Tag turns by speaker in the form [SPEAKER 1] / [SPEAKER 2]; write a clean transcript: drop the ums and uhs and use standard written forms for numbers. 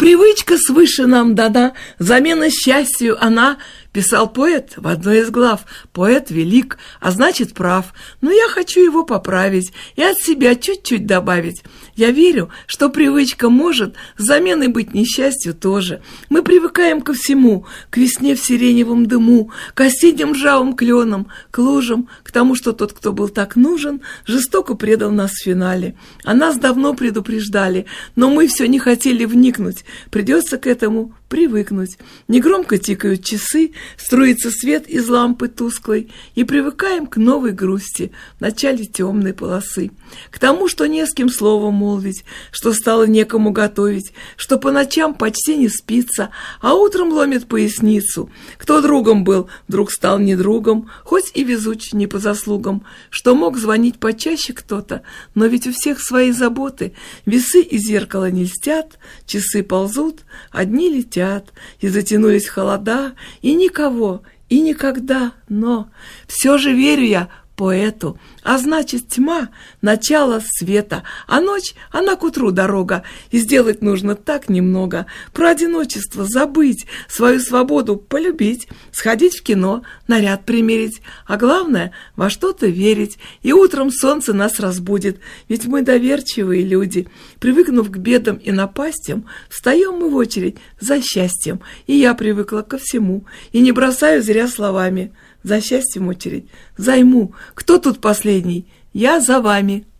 [SPEAKER 1] Привычка свыше нам дана, замена счастью она, писал поэт в одной из глав. Поэт велик, а значит прав, но я хочу его поправить и от себя чуть-чуть добавить. Я верю, что привычка может заменой быть несчастью тоже. Мы привыкаем ко всему, к весне в сиреневом дыму, к осенним ржавым кленам, к лужам, к тому, что тот, кто был так нужен, жестоко предал нас в финале. А нас давно предупреждали, но мы все не хотели вникнуть. Придется к этому привыкнуть. Негромко тикают часы, струится свет из лампы тусклой, и привыкаем к новой грусти в начале темной полосы. К тому, что не с кем словом молвить, что стало некому готовить, что по ночам почти не спится, а утром ломит поясницу. Кто другом был, вдруг стал не другом, хоть и везуч не по заслугам, что мог звонить почаще кто-то, но ведь у всех свои заботы. Весы и зеркало не льстят, часы ползут, одни летят, и затянулись холода, и никого, и никогда, но все же верю я поэту, а значит тьма — начало света, а ночь — она к утру дорога, и сделать нужно так немного: про одиночество забыть, свою свободу полюбить, сходить в кино, наряд примерить, а главное — во что-то верить, и утром солнце нас разбудит, ведь мы доверчивые люди. Привыкнув к бедам и напастям, встаем мы в очередь за счастьем, и я привыкла ко всему, и не бросаю зря словами. За счастьем очередь займу. Кто тут последний? Я за вами.